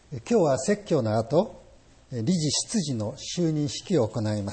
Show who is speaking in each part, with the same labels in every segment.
Speaker 1: 今日は説教の後、理事執事の就任式を行います。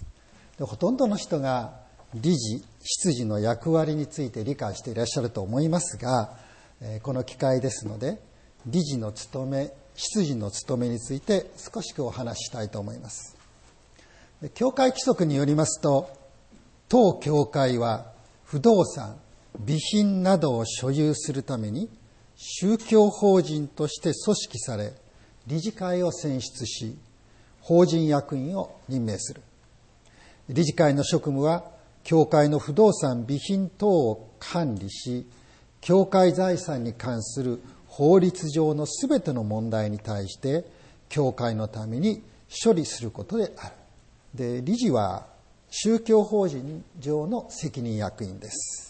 Speaker 1: ほとんどの人が理事執事の役割について理解していらっしゃると思いますが、この機会ですので理事の務め、執事の務めについて少しお話ししたいと思います。教会規則によりますと、当教会は不動産、備品などを所有するために宗教法人として組織され、理事会を選出し、法人役員を任命する。理事会の職務は、教会の不動産、備品等を管理し、教会財産に関する法律上のすべての問題に対して、教会のために処理することである。で、理事は宗教法人上の責任役員です。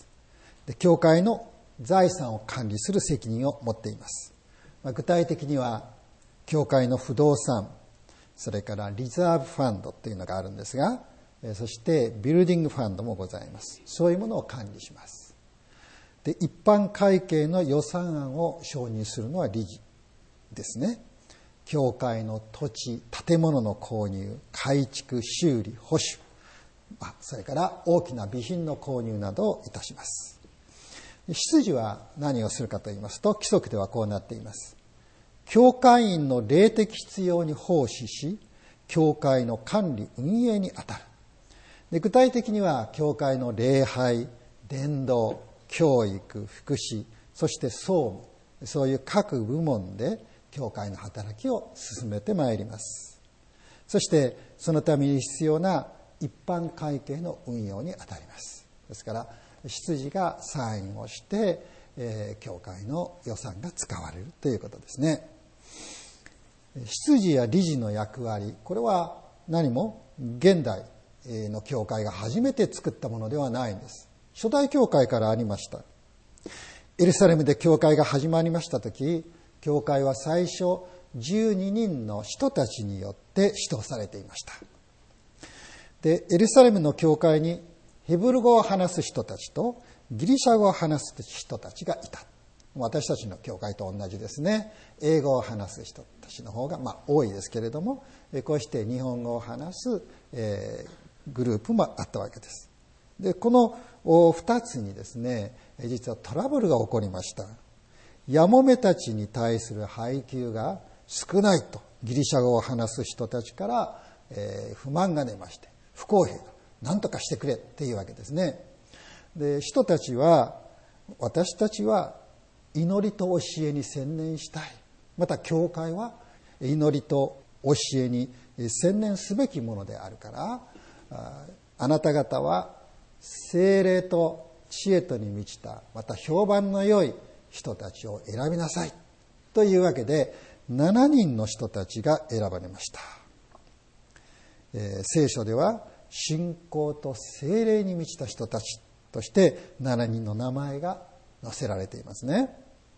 Speaker 1: で、教会の財産を管理する責任を持っています。具体的には、教会の不動産、それからリザーブファンドというのがあるんですが、そしてビルディングファンドもございます。そういうものを管理します。で、一般会計の予算案を承認するのは理事ですね。教会の土地、建物の購入、改築、修理、保守、それから大きな備品の購入などをいたします。執事は何をするかと言いますと、規則ではこうなっています。教会員の霊的必要に奉仕し、教会の管理運営に当たる。で、具体的には教会の礼拝、伝道、教育、福祉、そして総務、そういう各部門で教会の働きを進めてまいります。そしてそのために必要な一般会計の運用に当たります。ですから執事がサインをして、教会の予算が使われるということですね。執事や理事の役割、これは何も現代の教会が初めて作ったものではないんです。初代教会からありました。エルサレムで教会が始まりましたとき、教会は最初12人の人たちによって指導されていました。で、エルサレムの教会にヘブル語を話す人たちとギリシャ語を話す人たちがいた。私たちの教会と同じですね。英語を話す人たちの方が多いですけれども、こうして日本語を話す、グループもあったわけです。で、この2つにですね、実はトラブルが起こりました。やもめたちに対する配給が少ないとギリシャ語を話す人たちから、不満が出まして、不公平だ、何とかしてくれっていうわけですね。で、人たちは、私たちは祈りと教えに専念したい。また教会は祈りと教えに専念すべきものであるから、あなた方は聖霊と知恵とに満ちた、また評判の良い人たちを選びなさい。というわけで、7人の人たちが選ばれました。聖書では、信仰と聖霊に満ちた人たちとして7人の名前が載せられていますね。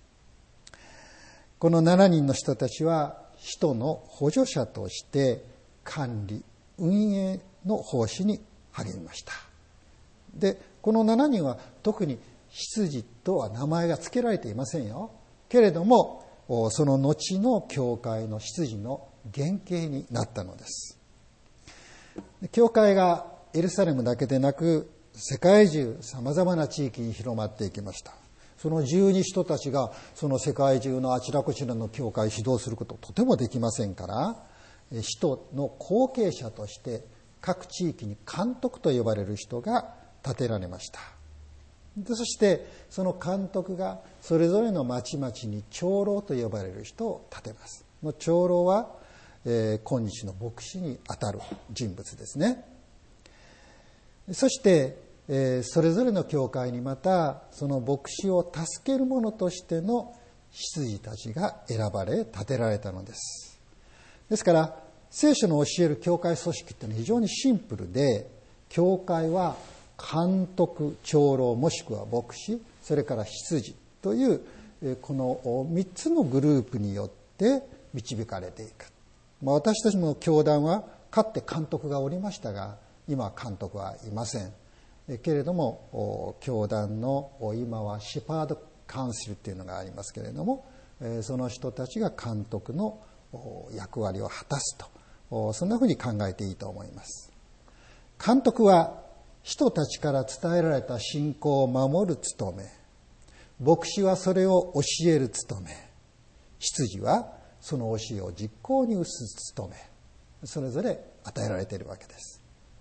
Speaker 1: この7人の人たちは使徒の補助者として管理、運営の奉仕に励みました。で、この7人は特に執事とは名前が付けられていませんよ。けれども、その後の教会の執事の原型になったのです。教会がエルサレムだけでなく、世界中様々な地域に広まっていきました。その12人たちがその世界中のあちらこちらの教会を指導することとてもできませんから、使徒の後継者として各地域に監督と呼ばれる人が立てられました。で、そしてその監督がそれぞれの町々に長老と呼ばれる人を立てます。この長老は、今日の牧師にあたる人物ですね。そしてそれぞれの教会にまたその牧師を助ける者としての執事たちが選ばれ立てられたのです。ですから聖書の教える教会組織ってのは非常にシンプルで、教会は監督、長老もしくは牧師、それから執事というこの3つのグループによって導かれていく。私たちの教団はかつて監督がおりましたが、今は監督はいません。けれども教団の今はシェパードカウンシルっていうのがありますけれども、その人たちが監督の役割を果たすと、そんなふうに考えていいと思います。監督は人たちから伝えられた信仰を守る務め、牧師はそれを教える務め、執事はその教えを実行に移す務め、それぞれ与えられているわけです。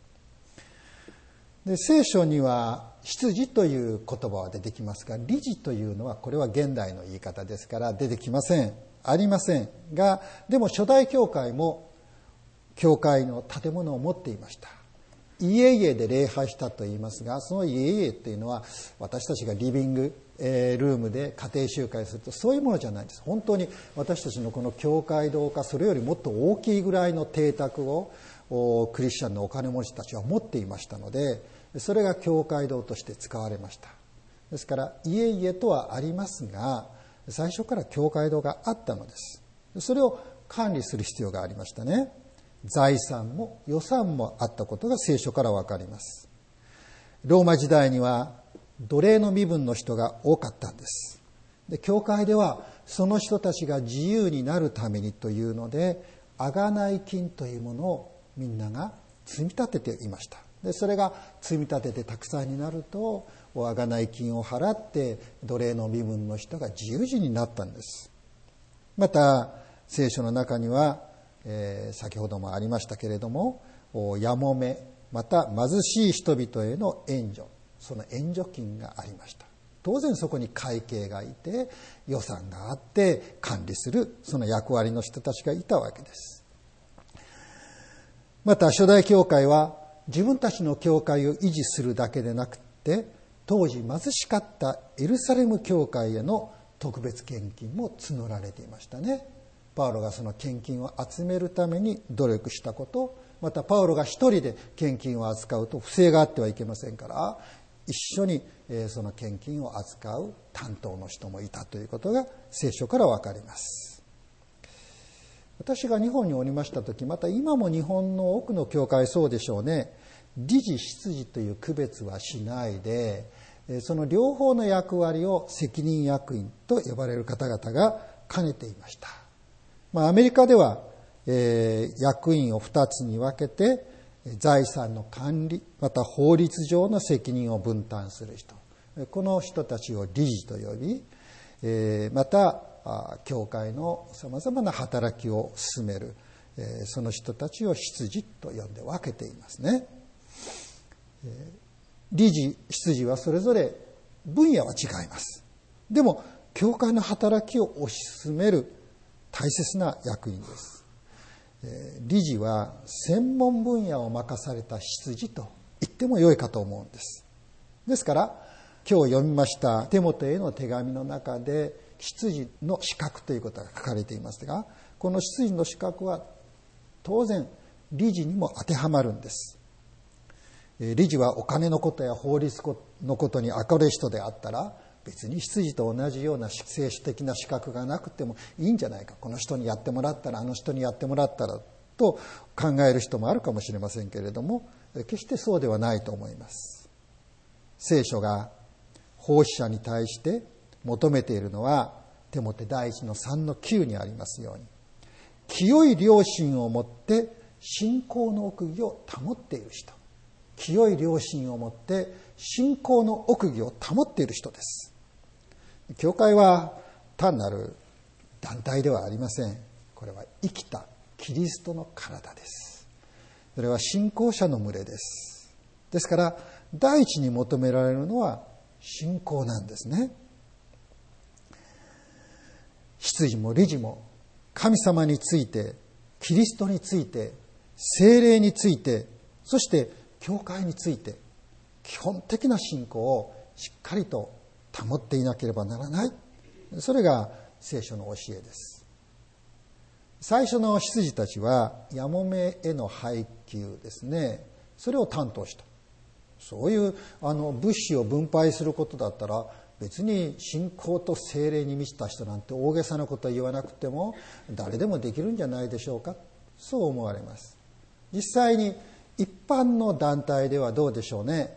Speaker 1: で、聖書には執事という言葉は出てきますが、理事というのはこれは現代の言い方ですから出てきません、ありませんが、でも初代教会も教会の建物を持っていました。家々で礼拝したと言いますが、その家々っていうのは私たちがリビングルームで家庭集会するとそういうものじゃないんです。本当に私たちのこの教会堂かそれよりもっと大きいぐらいの邸宅をクリスチャンのお金持ちたちは持っていましたので、それが教会堂として使われました。ですから家々とはありますが、最初から教会堂があったのです。それを管理する必要がありましたね。財産も予算もあったことが聖書からわかります。ローマ時代には奴隷の身分の人が多かったんです。で、教会ではその人たちが自由になるためにというので、贖い金というものをみんなが積み立てていました。で、それが積み立ててたくさんになると、贖い金を払って奴隷の身分の人が自由人になったんです。また聖書の中には、先ほどもありましたけれども、やもめまた貧しい人々への援助、その援助金がありました。当然そこに会計がいて予算があって管理するその役割の人たちがいたわけです。また初代教会は自分たちの教会を維持するだけでなくて、当時貧しかったエルサレム教会への特別献金も募られていましたね。パウロがその献金を集めるために努力したこと、またパウロが一人で献金を扱うと不正があってはいけませんから、一緒にその献金を扱う担当の人もいたということが聖書からわかります。私が日本におりました時、また今も日本の多くの教会そうでしょうね、理事執事という区別はしないで、その両方の役割を責任役員と呼ばれる方々が兼ねていました。アメリカでは、役員を2つに分けて財産の管理、また法律上の責任を分担する人、この人たちを理事と呼び、また教会のさまざまな働きを進める、その人たちを執事と呼んで分けていますね。理事、執事はそれぞれ分野は違います。でも教会の働きを推し進める大切な役員です。理事は専門分野を任された執事と言っても良いかと思うんです。ですから今日読みましたテモテへの手紙の中で執事の資格ということが書かれていますが、この執事の資格は当然理事にも当てはまるんです。理事はお金のことや法律のことに明るい人であったら、別に執事と同じような聖書的な資格がなくてもいいんじゃないか、この人にやってもらったらあの人にやってもらったらと考える人もあるかもしれませんけれども、決してそうではないと思います。聖書が奉仕者に対して求めているのはテモテ第一の3の9にありますように、清い良心を持って信仰の奥義を保っている人、清い良心を持って信仰の奥義を保っている人です。教会は単なる団体ではありません。これは生きたキリストの体です。それは信仰者の群れです。ですから第一に求められるのは信仰なんですね。執事も理事も神様について、キリストについて、聖霊について、そして教会について基本的な信仰をしっかりと保っていなければならない。それが聖書の教えです。最初の執事たちはやもめへの配給ですね、それを担当した。そういう物資を分配することだったら、別に信仰と聖霊に満ちた人なんて大げさなことは言わなくても誰でもできるんじゃないでしょうか、そう思われます。実際に一般の団体ではどうでしょうね。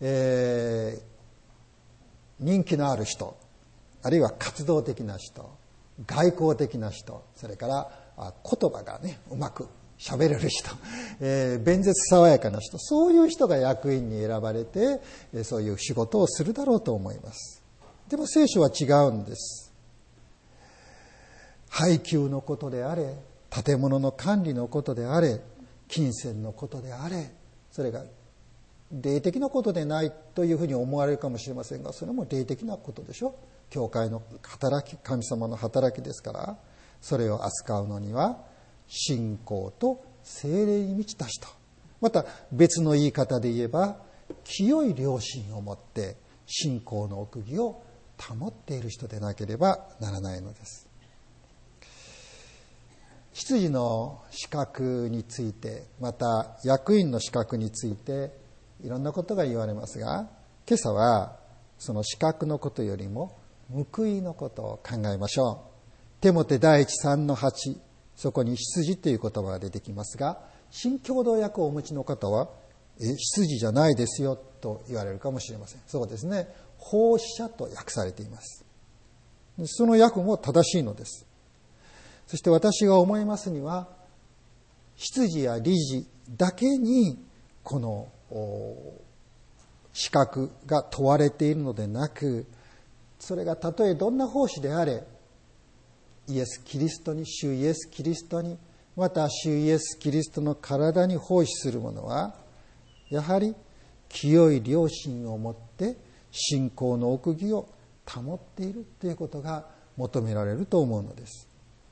Speaker 1: 人気のある人、あるいは活動的な人、外交的な人、それから言葉がねうまく喋れる人、弁舌爽やかな人、そういう人が役員に選ばれてそういう仕事をするだろうと思います。でも聖書は違うんです。配給のことであれ、建物の管理のことであれ、金銭のことであれ、それが霊的なことでないというふうに思われるかもしれませんが、それも霊的なことでしょ。教会の働き、神様の働きですから、それを扱うのには信仰と聖霊に満ちた人、また別の言い方で言えば清い良心を持って信仰の奥義を保っている人でなければならないのです。執事の資格について、また役員の資格についていろんなことが言われますが、今朝はその資格のことよりも報いのことを考えましょう。テモテ第一 3-8、そこに執事という言葉が出てきますが、新共同訳をお持ちの方は執事じゃないですよと言われるかもしれません。そうですね、奉仕者と訳されています。その訳も正しいのです。そして私が思いますには、執事や理事だけにこの資格が問われているのでなく、それがたとえどんな奉仕であれ、イエス・キリストに、主イエス・キリストに、また主イエス・キリストの体に奉仕する者は、やはり清い良心を持って信仰の奥義を保っているということが求められると思うのです。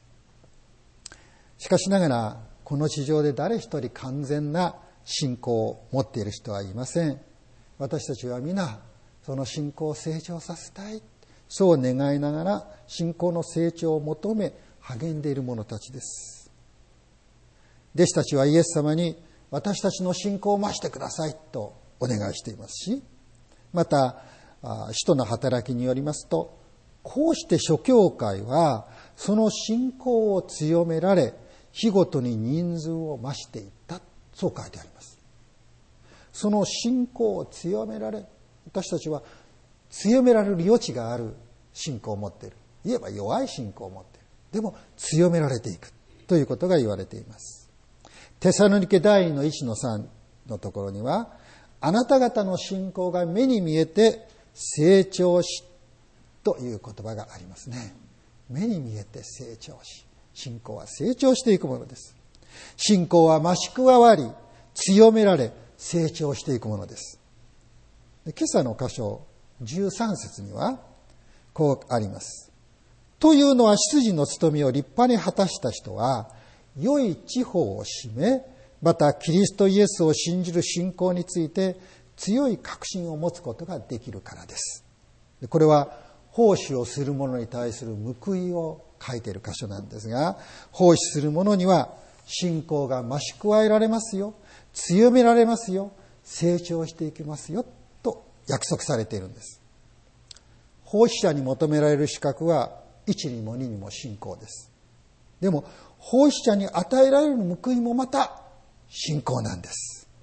Speaker 1: しかしながら、この地上で誰一人完全な信仰を持っている人はいません。私たちは皆その信仰を成長させたい、そう願いながら信仰の成長を求め励んでいる者たちです。弟子たちはイエス様に私たちの信仰を増してくださいとお願いしていますし、また使徒の働きによりますと、こうして諸教会はその信仰を強められ、日ごとに人数を増していった、そう書いてあります。その信仰を強められ、私たちは強められる余地がある信仰を持っている。言えば弱い信仰を持っている。でも強められていくということが言われています。テサロニケ第2の 1-3 のところには、あなた方の信仰が目に見えて成長しという言葉がありますね。目に見えて成長し、信仰は成長していくものです。信仰は増し加わり、強められ、成長していくものです。今朝の箇所13節にはこうあります。というのは、執事の務めを立派に果たした人は良い地方を占め、またキリストイエスを信じる信仰について強い確信を持つことができるからです。これは奉仕をする者に対する報いを書いている箇所なんですが、奉仕する者には信仰が増し加えられますよ、強められますよ、成長していきますよと約束されているんです。奉仕者に求められる資格は1にも2にも信仰です。でも奉仕者に与えられる報いもまた信仰なんです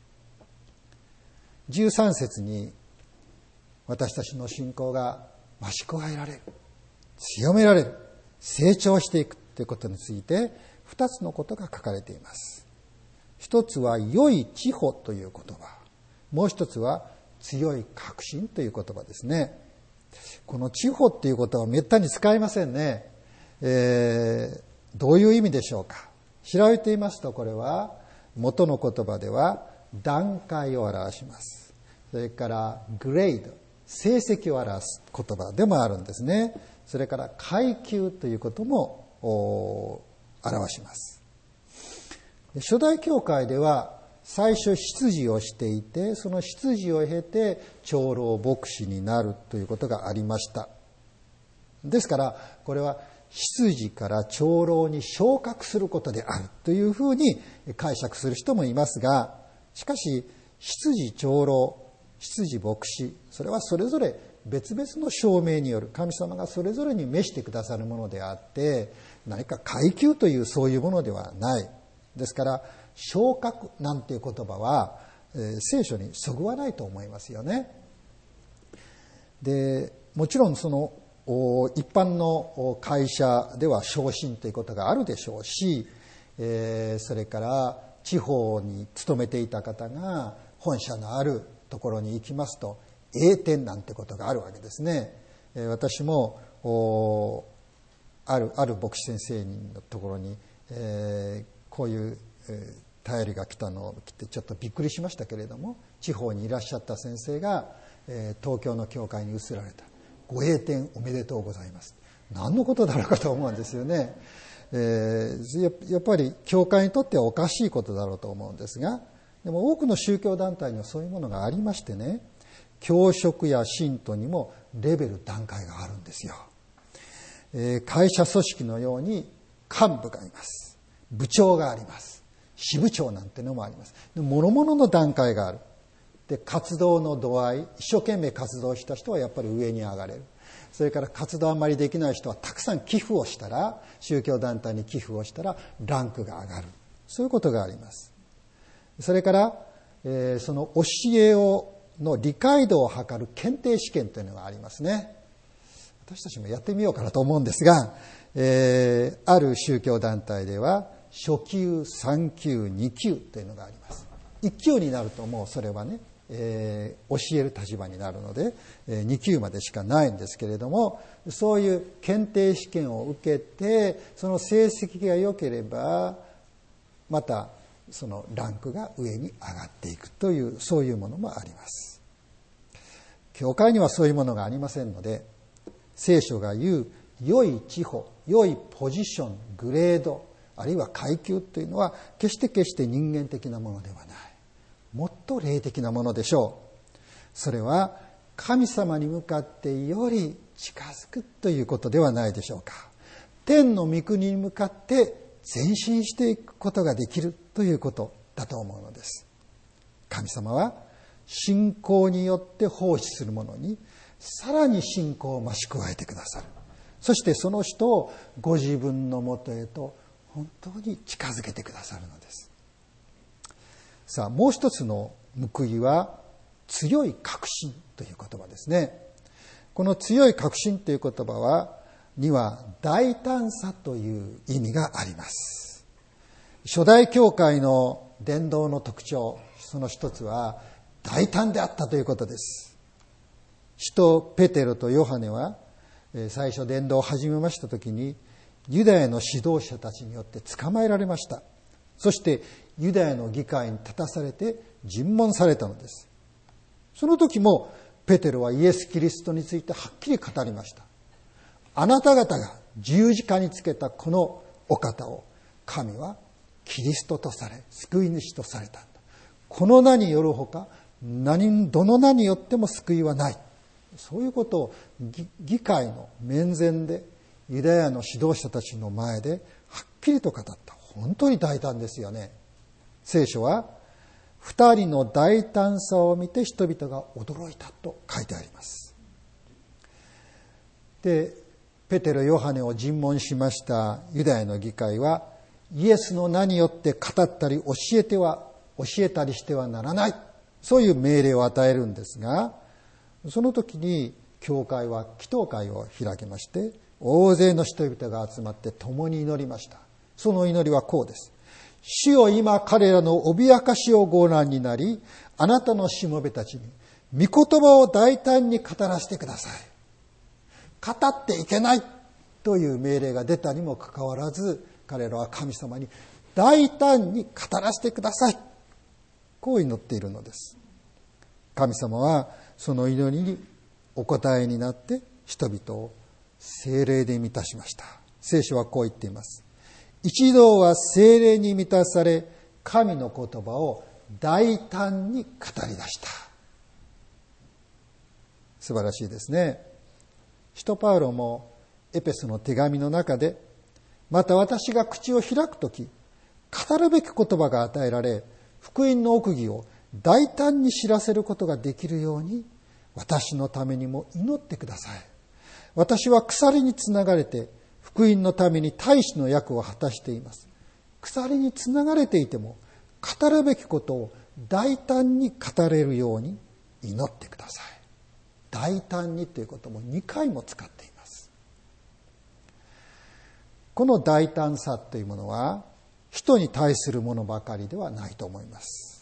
Speaker 1: 。13節に私たちの信仰が増し加えられる、強められる、成長していくということについて2つのことが書かれています。一つは良い地歩という言葉、もう一つは強い確信という言葉ですね。この地歩という言葉はめったに使いませんね。どういう意味でしょうか。調べていますと、これは元の言葉では段階を表します。それからグレード、成績を表す言葉でもあるんですね。それから階級ということも表します。初代教会では最初執事をしていて、その執事を経て長老牧師になるということがありました。ですからこれは執事から長老に昇格することであるというふうに解釈する人もいますが、しかし執事長老、執事牧師、それはそれぞれ別々の証明による、神様がそれぞれに召してくださるものであって、何か階級というそういうものではない。ですから昇格なんていう言葉は、聖書にそぐわないと思いますよね。でもちろんその一般の会社では昇進ということがあるでしょうし、それから地方に勤めていた方が本社のあるところに行きますと栄転なんてことがあるわけですね。私もある牧師先生のところに、こういう便りが来てちょっとびっくりしましたけれども、地方にいらっしゃった先生が、東京の教会に移られた。ご栄転おめでとうございます。何のことだろうかと思うんですよね。やっぱり教会にとってはおかしいことだろうと思うんですが、でも多くの宗教団体にはそういうものがありましてね、教職や信徒にもレベル段階があるんですよ。会社組織のように幹部がいます。部長があります。支部長なんてのもあります。諸々の段階がある。で、活動の度合い、一生懸命活動した人はやっぱり上に上がれる。それから活動あんまりできない人はたくさん寄付をしたら、宗教団体に寄付をしたらランクが上がる。そういうことがあります。それから、その教えの理解度を測る検定試験というのがありますね。私たちもやってみようかなと思うんですが、ある宗教団体では初級、3級、2級というのがあります。1級になるともうそれはね、教える立場になるので、2級までしかないんですけれども、そういう検定試験を受けてその成績が良ければまたそのランクが上に上がっていくという、そういうものもあります。教会にはそういうものがありませんので、聖書が言う良い地方、良いポジション、グレード、あるいは階級というのは決して人間的なものではない。もっと霊的なものでしょう。それは神様に向かってより近づくということではないでしょうか。天の御国に向かって前進していくことができるということだと思うのです。神様は信仰によって奉仕する者にさらに信仰を増し加えてくださる。そしてその人をご自分のもとへと本当に近づけてくださるのです。さあ、もう一つの報いは強い確信という言葉ですね。この強い確信という言葉には大胆さという意味があります。初代教会の伝道の特徴、その一つは大胆であったということです。使徒ペテロとヨハネは最初伝道を始めました時にユダヤの指導者たちによって捕まえられました。そしてユダヤの議会に立たされて尋問されたのです。その時もペテロはイエス・キリストについてはっきり語りました。あなた方が十字架につけたこのお方を神はキリストとされ救い主とされたんだ。この名によるほかどの名によっても救いはない。そういうことを議会の面前でユダヤの指導者たちの前ではっきりと語った。本当に大胆ですよね。聖書は二人の大胆さを見て人々が驚いたと書いてあります。で、ペテロ・ヨハネを尋問しましたユダヤの議会はイエスの名によって語ったり教えたりしてはならない。そういう命令を与えるんですが、その時に教会は祈祷会を開きまして、大勢の人々が集まって共に祈りました。その祈りはこうです。主よ、今彼らの脅かしをご覧になり、あなたのしもべたちに御言葉を大胆に語らせてください。語っていけないという命令が出たにもかかわらず、彼らは神様に大胆に語らせてください。こう祈っているのです。神様はその祈りにお答えになって人々を聖霊で満たしました。聖書はこう言っています。一同は聖霊に満たされ、神の言葉を大胆に語り出した。素晴らしいですね。使徒パウロもエペソの手紙の中で、また私が口を開くとき、語るべき言葉が与えられ、福音の奥義を大胆に知らせることができるように、私のためにも祈ってください。私は鎖につながれて、福音のために大使の役を果たしています。鎖につながれていても、語るべきことを大胆に語れるように祈ってください。大胆にということも2回も使っています。 この大胆さというものは人に対するものばかりではないと思います。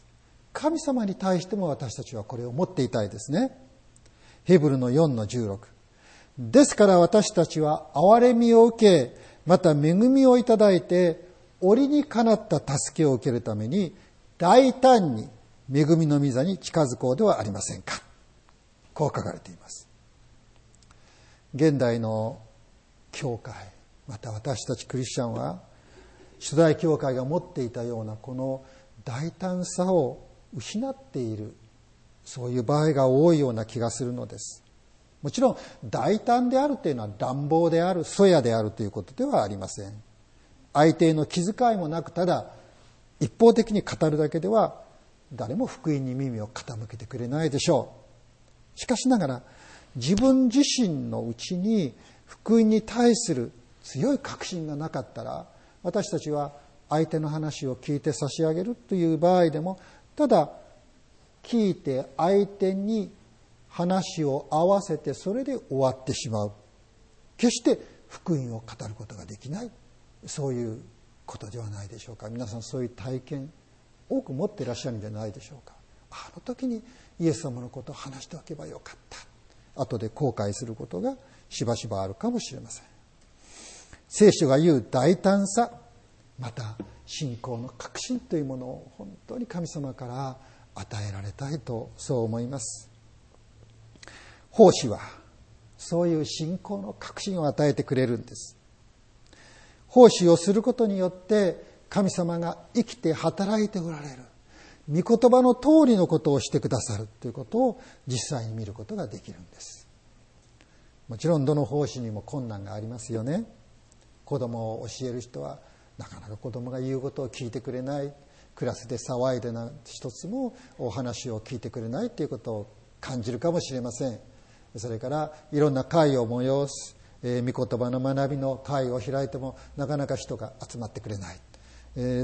Speaker 1: 神様に対しても私たちはこれを持っていたいですね。ヘブルの 4-16。ですから私たちは憐れみを受け、また恵みをいただいて、折にかなった助けを受けるために、大胆に恵みの御座に近づこうではありませんか。こう書かれています。現代の教会、また私たちクリスチャンは、初代教会が持っていたようなこの大胆さを失っている、そういう場合が多いような気がするのです。もちろん大胆であるというのは乱暴である、そやであるということではありません。相手への気遣いもなく、ただ一方的に語るだけでは誰も福音に耳を傾けてくれないでしょう。しかしながら自分自身のうちに福音に対する強い確信がなかったら、私たちは相手の話を聞いて差し上げるという場合でも、ただ聞いて相手に話を合わせてそれで終わってしまう。決して福音を語ることができない。そういうことではないでしょうか。皆さんそういう体験多く持っていらっしゃるんじゃないでしょうか。あの時にイエス様のことを話しておけばよかった。後で後悔することがしばしばあるかもしれません。聖書が言う大胆さ、また信仰の確信というものを本当に神様から与えられたいとそう思います。奉仕はそういう信仰の確信を与えてくれるんです。奉仕をすることによって神様が生きて働いておられる、御言葉の通りのことをしてくださるということを実際に見ることができるんです。もちろんどの奉仕にも困難がありますよね。子供を教える人はなかなか子供が言うことを聞いてくれない、クラスで騒いで一つもお話を聞いてくれないということを感じるかもしれません。それからいろんな会を催す、御言葉の学びの会を開いてもなかなか人が集まってくれない、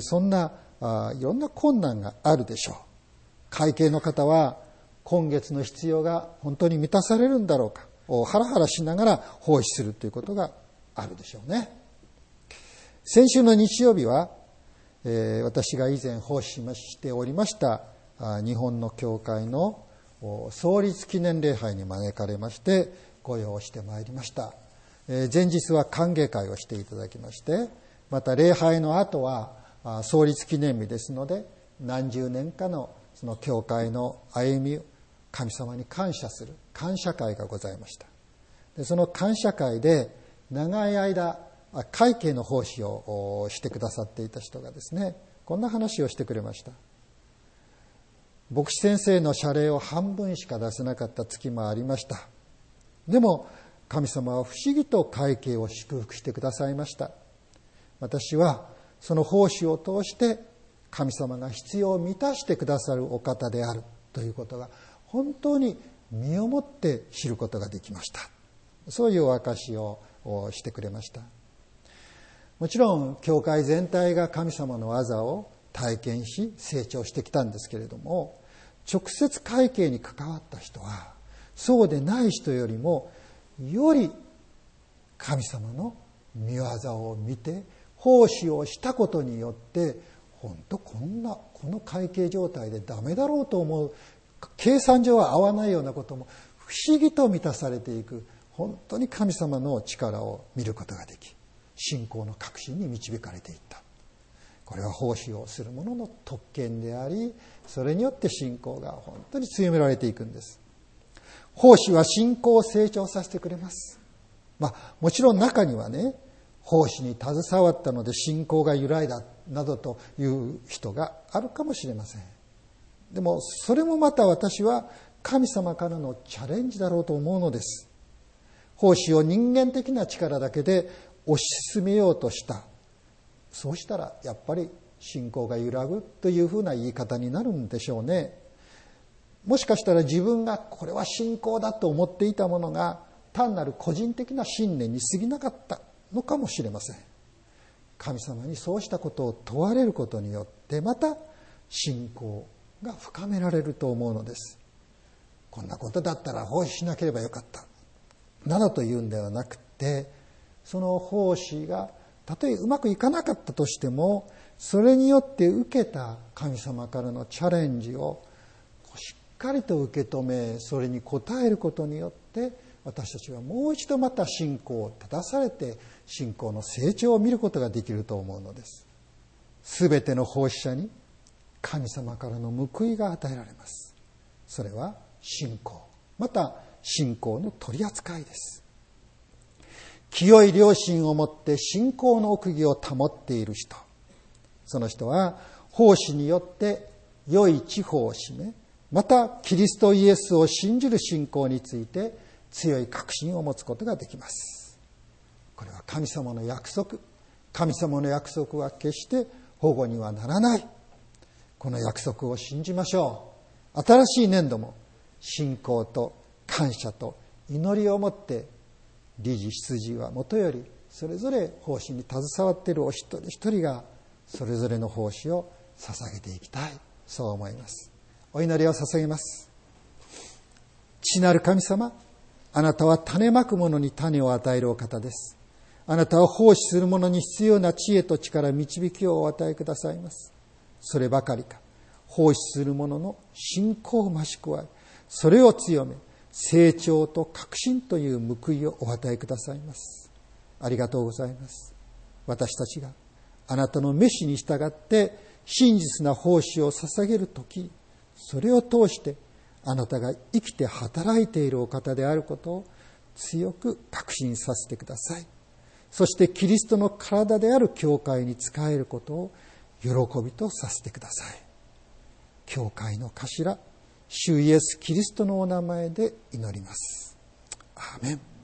Speaker 1: そんないろんな困難があるでしょう。会計の方は今月の必要が本当に満たされるんだろうか、ハラハラしながら奉仕するということがあるでしょうね。先週の日曜日は、私が以前奉仕しておりました日本の教会の創立記念礼拝に招かれましてご用意してまいりました。前日は歓迎会をしていただきまして、また礼拝の後は創立記念日ですので、何十年かのその教会の歩みを神様に感謝する感謝会がございました。でその感謝会で長い間会計の奉仕をしてくださっていた人がですね、こんな話をしてくれました。牧師先生の謝礼を半分しか出せなかった月もありました。でも神様は不思議と会計を祝福してくださいました。私はその奉仕を通して神様が必要を満たしてくださるお方であるということが本当に身をもって知ることができました。そういうお証しをしてくれました。もちろん教会全体が神様の技を体験し成長してきたんですけれども、直接会計に関わった人はそうでない人よりもより神様の御業を見て奉仕をしたことによって、本当この会計状態でダメだろうと思う、計算上は合わないようなことも不思議と満たされていく、本当に神様の力を見ることができ、信仰の確信に導かれていった。これは奉仕をする者の特権であり、それによって信仰が本当に強められていくんです。奉仕は信仰を成長させてくれます。もちろん中にはね、奉仕に携わったので信仰が揺らいだなどという人があるかもしれません。でもそれもまた私は神様からのチャレンジだろうと思うのです。奉仕を人間的な力だけで推し進めようとした。そうしたらやっぱり信仰が揺らぐというふうな言い方になるんでしょうね。もしかしたら自分がこれは信仰だと思っていたものが単なる個人的な信念に過ぎなかったのかもしれません。神様にそうしたことを問われることによってまた信仰が深められると思うのです。こんなことだったら奉仕しなければよかったなどというんではなくて、その奉仕がたとえうまくいかなかったとしても、それによって受けた神様からのチャレンジをしっかりと受け止め、それに応えることによって私たちはもう一度また信仰を正されて、信仰の成長を見ることができると思うのです。すべての奉仕者に神様からの報いが与えられます。それは信仰、また信仰の取り扱いです。清い良心をもって信仰の奥義を保っている人、その人は奉仕によって良い地方を占め、またキリストイエスを信じる信仰について強い確信を持つことができます。これは神様の約束。神様の約束は決して保護にはならない。この約束を信じましょう。新しい年度も信仰と感謝と祈りをもって、理事執事はもとよりそれぞれ奉仕に携わっているお一人一人がそれぞれの奉仕を捧げていきたい、そう思います。お祈りを捧げます。父なる神様、あなたは種まく者に種を与えるお方です。あなたは奉仕する者に必要な知恵と力、導きをお与えくださいます。そればかりか、奉仕する者の信仰を増し加え、それを強め、成長と確信という報いをお与えくださいます。ありがとうございます。私たちがあなたの召しに従って真実な奉仕を捧げるとき、それを通してあなたが生きて働いているお方であることを強く確信させてください。そしてキリストの体である教会に仕えることを喜びとさせてください。教会の頭、主イエスキリストのお名前で祈ります。アーメン。